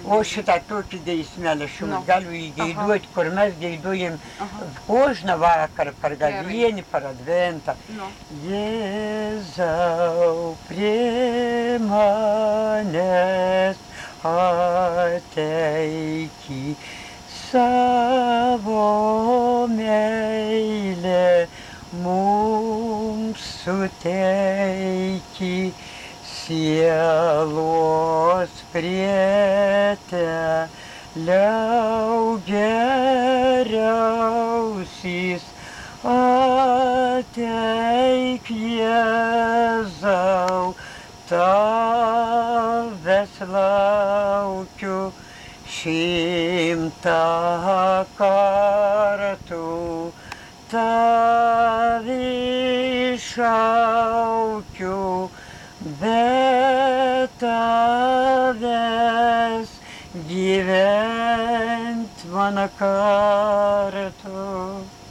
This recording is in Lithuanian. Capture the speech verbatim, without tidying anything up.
O šitą tokį geismelį aš jums Nu. galiu įgeiduoti, kur mes geiduojam kožną vakarą, per gavėnį, per adventą. Nu. Jėzau, prie manęs ateiki, savo meilę mums suteiki, sielos prieteliau geriausiais, ateik Jėzau, tavęs laukiu šimtą kartų, tavį šaukiu, bet tavęs gyvent man kartu.